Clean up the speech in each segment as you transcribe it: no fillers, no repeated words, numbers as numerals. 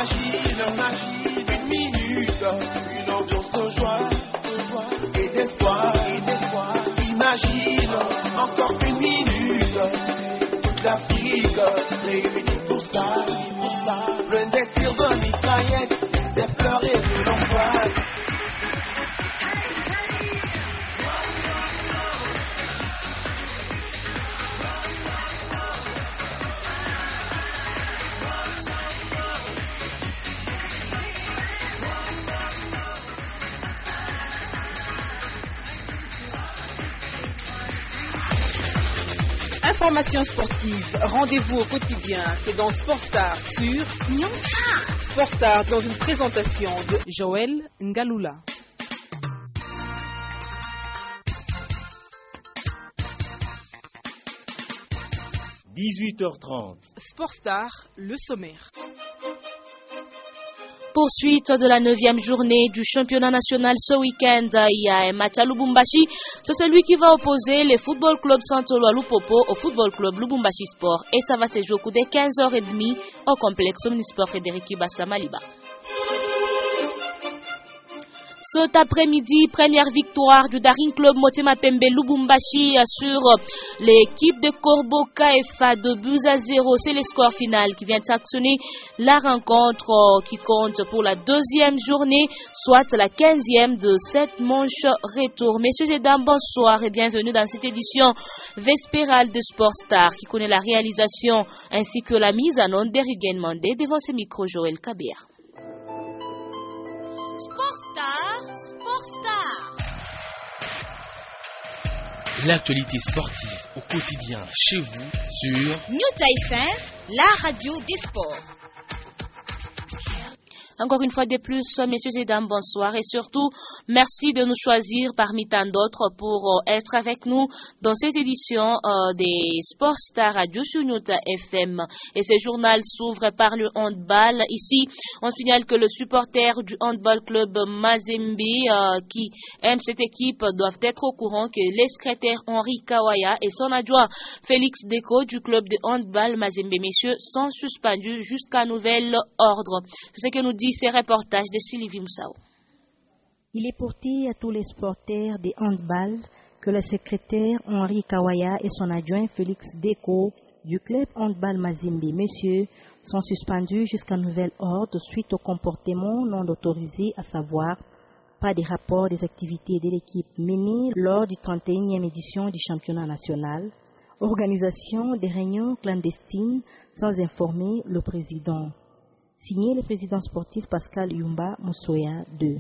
Imagine une minute, une ambiance de joie et d'espoir. Imagine encore une minute, toute l'Afrique réunie pour ça. Plein des tirs de mitraillettes, des pleurs et de l'angoisse. Information sportive, rendez-vous au quotidien, c'est dans Sportstar sur Nyonta. Sportstar dans une présentation de Joël Ngaloula. « 18h30. Sportstar, le sommaire. Poursuite de la 9e journée du championnat national ce week-end. Il y a un match à Lubumbashi. C'est celui qui va opposer le Football Club Santolo à Lupopo au Football Club Lubumbashi Sport. Et ça va se jouer au coup de 15h30 au complexe Omnisport Frédéric Ibassa Maliba. Cet après-midi, première victoire du Daring Club Motema Pembe Lubumbashi sur l'équipe de Corbeau KFA de buts à 0. C'est le score final qui vient sanctionner la rencontre qui compte pour la deuxième journée, soit la 15e de cette manche retour. Messieurs et dames, bonsoir et bienvenue dans cette édition vespérale de Sportstar qui connaît la réalisation ainsi que la mise en onde d'Erigen Mandé devant ce micro Joël Kabea. Sportstar. L'actualité sportive au quotidien chez vous sur Nyonta FM, la radio des sports. Encore une fois de plus, messieurs et dames, bonsoir et surtout, merci de nous choisir parmi tant d'autres pour être avec nous dans cette édition des Sportstar Radio sur Nyonta FM. Et ce journal s'ouvre par le handball. Ici, on signale que le supporter du handball club Mazembe qui aime cette équipe doivent être au courant que les secrétaires Henri Kawaya et son adjoint Félix Deco du club de handball Mazembe, messieurs, sont suspendus jusqu'à nouvel ordre. C'est ce que nous dit ces reportages de Sylvie Moussao. Il est porté à tous les supporters de handball que le secrétaire Henri Kawaya et son adjoint Félix Deco du club handball Mazembe, messieurs, sont suspendus jusqu'à nouvel ordre suite au comportement non autorisé, à savoir pas de rapport des activités de l'équipe menées lors du 31e édition du championnat national, organisation des réunions clandestines sans informer le président. Signé le président sportif Pascal Yumba Moussoya II.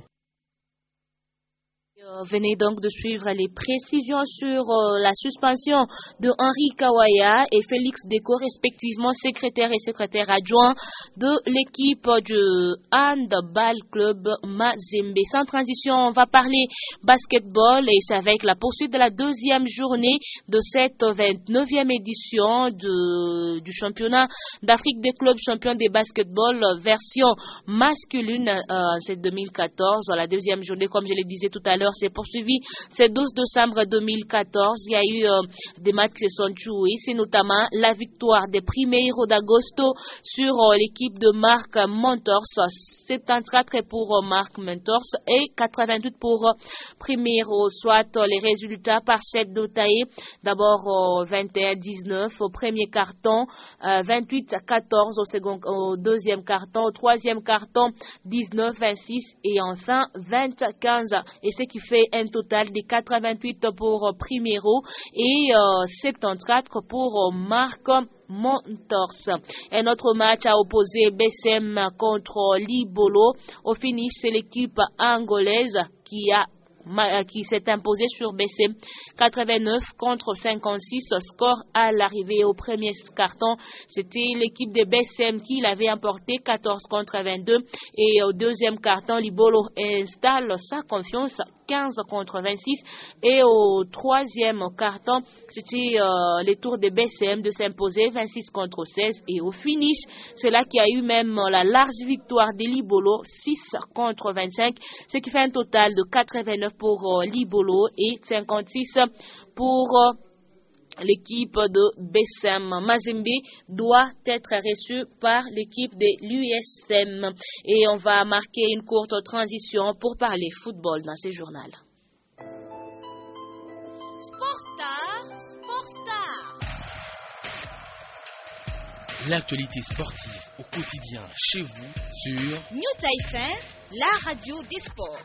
Venez donc de suivre les précisions sur la suspension de Henri Kawaya et Félix Deco, respectivement secrétaire et secrétaire adjoint de l'équipe du Handball Club Mazembe. Sans transition, on va parler basketball et c'est avec la poursuite de la deuxième journée de cette 29e édition du championnat d'Afrique des clubs champions de basketball version masculine. C'est 2014, la deuxième journée, comme je le disais tout à l'heure, s'est poursuivi ce 12 décembre 2014. Il y a eu des matchs qui se sont joués. C'est notamment la victoire des Primeiro d'Agosto sur l'équipe de Marc Mentors. 74 pour Marc Mentors et 88 pour Primeiro. Soit les résultats par set d'Otaï. D'abord 21-19 au premier carton, 28-14 au deuxième carton, au troisième carton 19-26 et enfin 20-15. Et ce qui fait un total de 88 pour Primeiro et 74 pour Marc Mentors. Un autre match a opposé BSM contre Libolo. Au finish, c'est l'équipe angolaise qui s'est imposé sur BC 89 contre 56. Score à l'arrivée au premier carton. C'était l'équipe de BCM qui l'avait emporté 14 contre 22. Et au deuxième carton, Libolo installe sa confiance 15 contre 26. Et au troisième carton, c'était le tour de BCM de s'imposer 26 contre 16. Et au finish, c'est là qu'il y a eu même la large victoire de Libolo 6 contre 25. Ce qui fait un total de 89 pour Libolo et 56 pour l'équipe de BSM Mazembe doit être reçue par l'équipe de l'USM. Et on va marquer une courte transition pour parler football dans ce journal. Sport Star. L'actualité sportive au quotidien chez vous sur New Taipei, la radio des sports.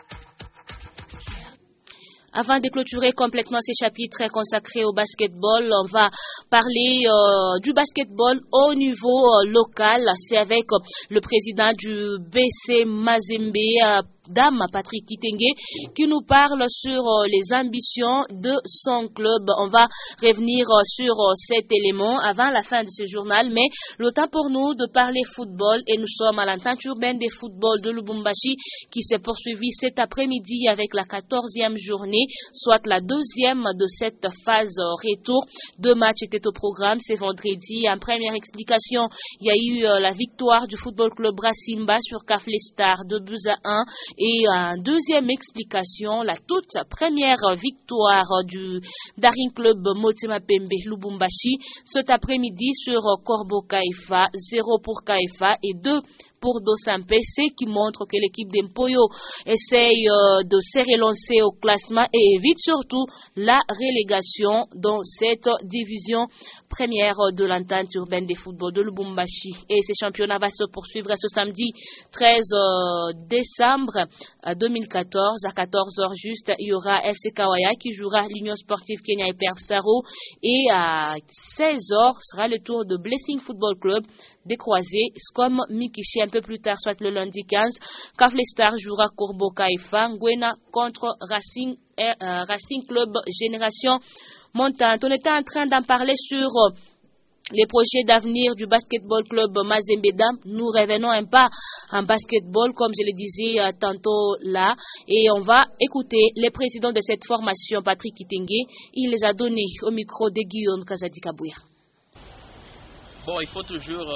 Avant de clôturer complètement ces chapitres consacrés au basketball, on va parler du basketball au niveau local. C'est avec le président du BC Mazembe, Dame Patrick Kitenge, qui nous parle sur les ambitions de son club. On va revenir sur cet élément avant la fin de ce journal, mais le temps pour nous de parler football et nous sommes à l'entente urbaine des footballs de Lubumbashi qui s'est poursuivi cet après-midi avec la 14e journée, soit la deuxième de cette phase retour. 2 matchs étaient au programme, c'est vendredi. En première explication, il y a eu la victoire du football club Brasimba sur Kafle Star 2-1. Et en deuxième explication, la toute première victoire du Daring Club Motema Pembe Lubumbashi cet après-midi sur Corbeau Kaifa, 0 pour Kaifa et 2 pour Dosampe, ce qui montre que l'équipe d'Empoyo essaye de se relancer au classement et évite surtout la relégation dans cette division première de l'entente urbaine des footballs de Lubumbashi. Et ce championnat va se poursuivre ce samedi 13 décembre 2014 à 14h juste. Il y aura FC Kawaya qui jouera l'Union Sportive Kenya et Persaro et à 16h sera le tour de Blessing Football Club des Croisés, comme Mikishi un peu plus tard, soit le lundi 15. Kafle Star jouera Corbeau Kaifa, Nguena contre Racing Club Génération Montante. On était en train d'en parler sur les projets d'avenir du basketball club Mazembe Dam. Nous revenons un pas en basketball, comme je le disais tantôt là, et on va écouter le président de cette formation, Patrick Kitenge. Il les a donnés au micro de Guillaume Kazadi Kabouya. Bon, il faut toujours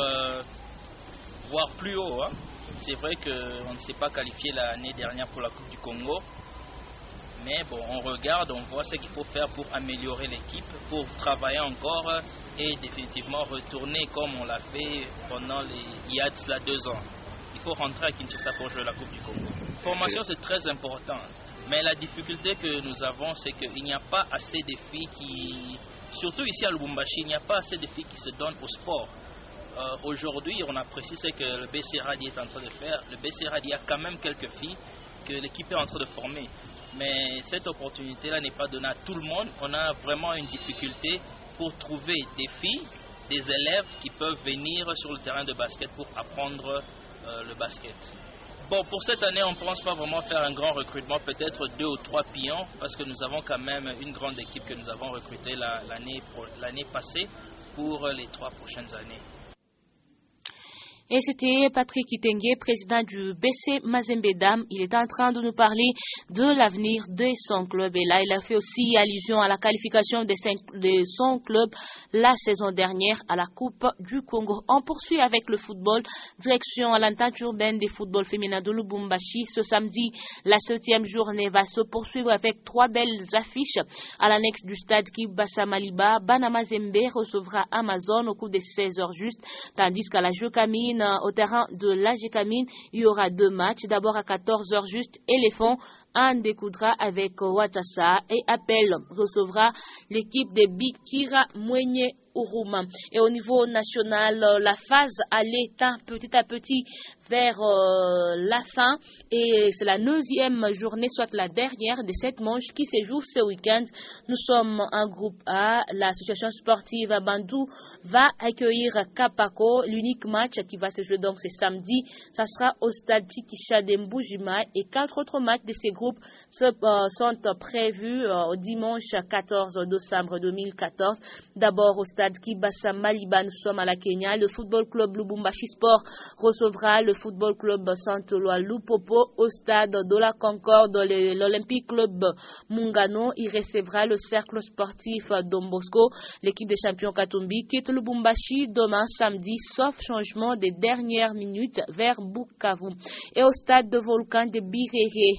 voir plus haut. Hein. C'est vrai qu'on ne s'est pas qualifié l'année dernière pour la Coupe du Congo. Mais bon, on regarde, on voit ce qu'il faut faire pour améliorer l'équipe, pour travailler encore et définitivement retourner comme on l'a fait pendant il y a de cela 2 ans. Il faut rentrer à Kinshasa pour jouer la Coupe du Congo. La formation, c'est très important. Mais la difficulté que nous avons, c'est qu'il n'y a pas assez de filles qui... Surtout ici à Lubumbashi, il n'y a pas assez de filles qui se donnent au sport. Aujourd'hui, on apprécie ce que le BC Radi est en train de faire. Le BC Radi a quand même quelques filles que l'équipe est en train de former. Mais cette opportunité-là n'est pas donnée à tout le monde. On a vraiment une difficulté pour trouver des filles, des élèves qui peuvent venir sur le terrain de basket pour apprendre le basket. Bon, pour cette année, on ne pense pas vraiment faire un grand recrutement, peut-être 2 ou 3 pions, parce que nous avons quand même une grande équipe que nous avons recrutée l'année passée pour les 3 prochaines années. Et c'était Patrick Kitenge, président du BC Mazembe Dam. Il est en train de nous parler de l'avenir de son club. Et là, il a fait aussi allusion à la qualification de son club la saison dernière à la Coupe du Congo. On poursuit avec le football. Direction à l'entente urbaine des footballs féminins de Lubumbashi. Ce samedi, la 7e journée va se poursuivre avec 3 belles affiches à l'annexe du stade Kibasa Maliba. Banama Zembe recevra Amazon au coup de 16h juste, tandis qu'à la Jokamine, au terrain de l'AG-Camine, il y aura 2 matchs. D'abord à 14h juste, Éléphant en découdra avec Watassa et Appel recevra l'équipe de Bikira Mwenye Uruma. Et au niveau national, la phase allait petit à petit vers la fin et c'est la 9e journée, soit la dernière de cette manche qui se joue ce week-end. Nous sommes en groupe A. L'association sportive Bandou va accueillir Kapako. L'unique match qui va se jouer donc ce samedi, ça sera au stade Tikisha de Mbujima et 4 autres matchs de ces groupes sont prévus au dimanche 14 décembre 2014. D'abord au stade Kibasa Maliba, nous sommes à la Kenya. Le football club Lubumbashi Sport recevra le football club Saint-Eloi Lupopo. Au stade de la Concorde, l'Olympique club Mungano, il recevra le cercle sportif Don Bosco. L'équipe des champions Katumbi quitte Lubumbashi demain samedi, sauf changement des dernières minutes vers Bukavu. Et au stade de Volcan de Birere, l'association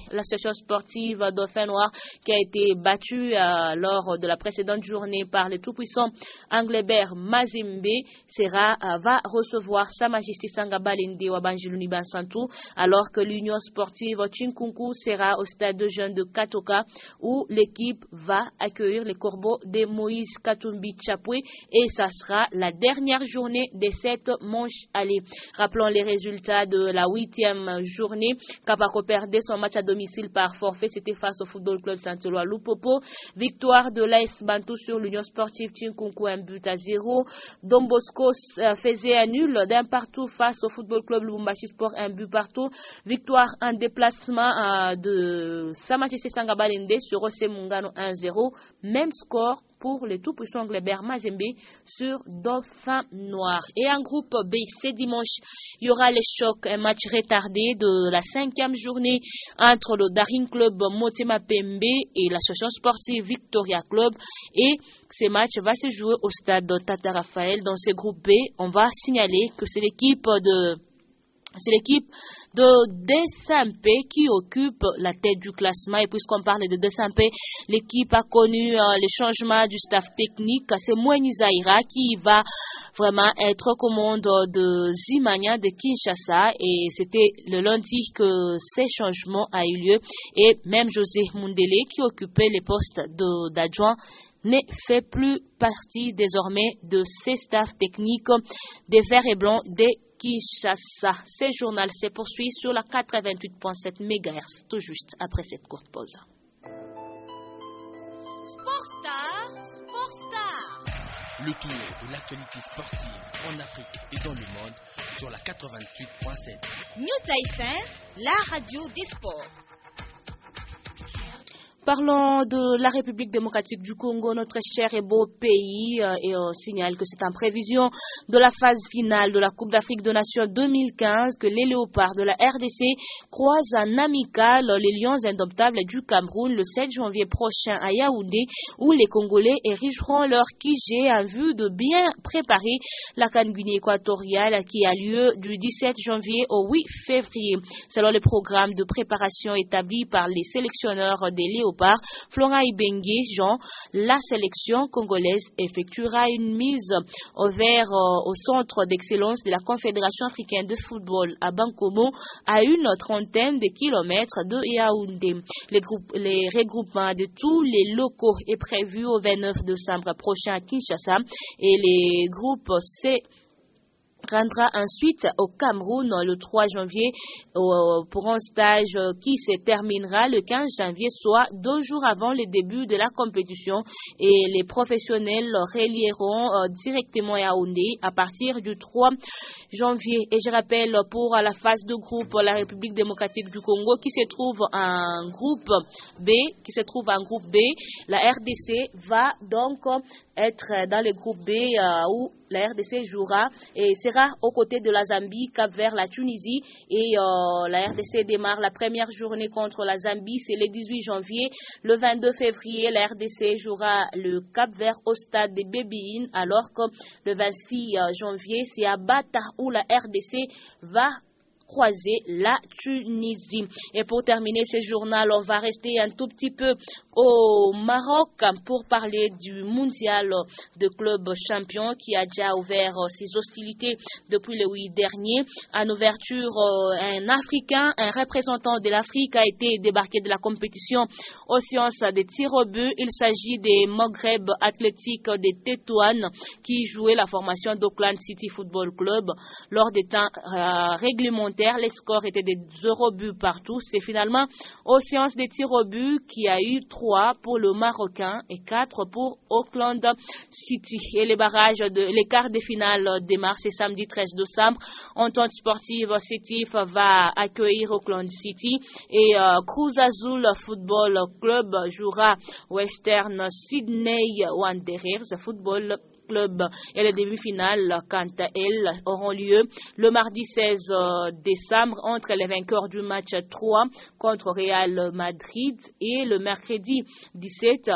l'association sportive Dauphin Noir qui a été battue lors de la précédente journée par le tout-puissant Anglebert Mazembe va recevoir Sa Majesté Sangabalende Wabanjiluni Bansantu, alors que l'Union sportive Chinkunku sera au stade de jeunes de Katoka où l'équipe va accueillir les Corbeaux de Moïse Katumbi Chapwe et ça sera la dernière journée des 7 manches allées. Rappelons les résultats de la 8e journée. Kapako perdait son match à domicile par forfait, c'était face au Football Club Saint-Éloi Lupopo. Victoire de l'AS Bantou sur l'Union sportive Chinkunku, 1-0. Don Bosco faisait un nul d'un partout face au Football Club Lubumbashi Sport, 1-partout. Victoire en déplacement de Sa Majesté Sangabalende sur Ose Mungano, 1-0. Même score pour le tout-puissant Anglebert Mazembe sur Dauphin Noir. Et en groupe B, ce dimanche, il y aura les chocs, un match retardé de la 5e journée entre le Daring Club Motema Pembe et l'association sportive Victoria Club. Et ce match va se jouer au stade Tata Raphaël. Dans ce groupe B, on va signaler que c'est l'équipe de Desampé qui occupe la tête du classement. Et puisqu'on parle de Desampé, l'équipe a connu les changements du staff technique. C'est Moueni Zaira qui va vraiment être aux commandes de Zimania de Kinshasa. Et c'était le lundi que ces changements a eu lieu. Et même José Mundele qui occupait les postes d'adjoint ne fait plus partie désormais de ces staffs techniques des Verts et Blancs des Kinshasa. Ce journal se poursuit sur la 88.7 MHz, tout juste après cette courte pause. Sport Star. Le tour de l'actualité sportive en Afrique et dans le monde sur la 88.7. New Typhoon, la radio des sports. Parlons de la République démocratique du Congo, notre cher et beau pays, et on signale que c'est en prévision de la phase finale de la Coupe d'Afrique des Nations 2015 que les léopards de la RDC croisent en amical les lions indomptables du Cameroun le 7 janvier prochain à Yaoundé, où les Congolais érigeront leur QG en vue de bien préparer la CAN Guinée équatoriale qui a lieu du 17 janvier au 8 février. Selon le programme de préparation établi par les sélectionneurs des léopards, Florent Ibengue Jean, la sélection congolaise effectuera une mise au vert au centre d'excellence de la Confédération africaine de football à Bankomo, à une trentaine de kilomètres de Yaoundé. Les regroupements de tous les locaux est prévu au 29 décembre prochain à Kinshasa et les groupes rendra ensuite au Cameroun le 3 janvier pour un stage qui se terminera le 15 janvier, soit 2 jours avant le début de la compétition, et les professionnels relieront directement à Yaoundé à partir du 3 janvier. Et je rappelle pour la phase de groupe, la République démocratique du Congo qui se trouve en groupe B, la RDC va donc être dans le groupe B où la RDC jouera et sera aux côtés de la Zambie, Cap-Vert, la Tunisie. Et la RDC démarre la première journée contre la Zambie, c'est le 18 janvier. Le 22 février, la RDC jouera le Cap-Vert au stade de Bébéine, alors que le 26 janvier, c'est à Bata où la RDC va croiser la Tunisie. Et pour terminer ce journal, on va rester un tout petit peu au Maroc pour parler du mondial de club champion qui a déjà ouvert ses hostilités depuis le 8 dernier. En ouverture, un représentant de l'Afrique a été débarqué de la compétition aux sciences des tirs au but. Il s'agit des Maghreb Athlétique de Tétouan qui jouait la formation d'Auckland City Football Club. Lors des temps réglementaires, les scores étaient des 0 buts partout. C'est finalement aux séances des tirs au but qui a eu 3 pour le Marocain et 4 pour Auckland City. Et les quarts de finale démarrent ce samedi 13 décembre. Entente sportive Sétif va accueillir Auckland City et Cruz Azul Football Club jouera Western Sydney Wanderers Football Club. Et les demi-finales, quant à elles, auront lieu le mardi 16 décembre entre les vainqueurs du match 3 contre Real Madrid et le mercredi 17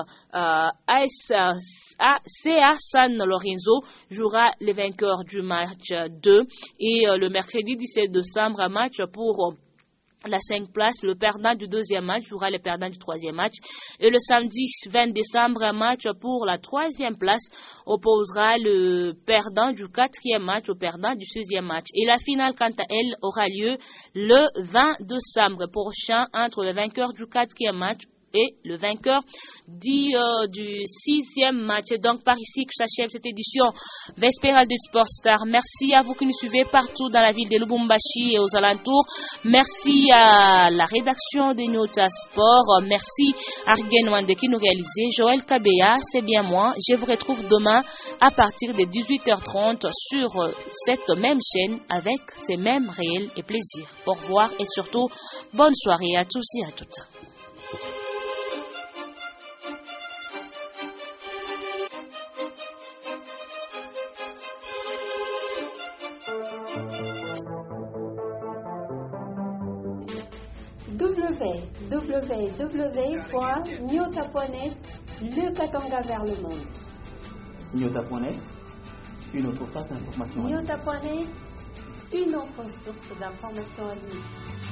CA San Lorenzo jouera les vainqueurs du match 2 et le mercredi 17 décembre un match pour la 5 place. Le perdant du deuxième match jouera le perdant du troisième match. Et le samedi 20 décembre, un match pour la troisième place opposera le perdant du quatrième match au perdant du 6e match. Et la finale, quant à elle, aura lieu le 20 décembre prochain entre le vainqueur du quatrième match et le vainqueur du 6e match. Et donc par ici que s'achève cette édition vespérale de Sport Star. Merci à vous qui nous suivez partout dans la ville de Lubumbashi et aux alentours. Merci à la rédaction de Nyota Sport. Merci à Argen Wande qui nous réalisait. Joël Kabeya, c'est bien moi. Je vous retrouve demain à partir de 18h30 sur cette même chaîne avec ces mêmes réels et plaisirs. Au revoir et surtout bonne soirée à tous et à toutes. www.nyota.net, le Katanga vers le monde. Nyota.net, une autre face d'information. Nyota.net, une autre source d'information à vie.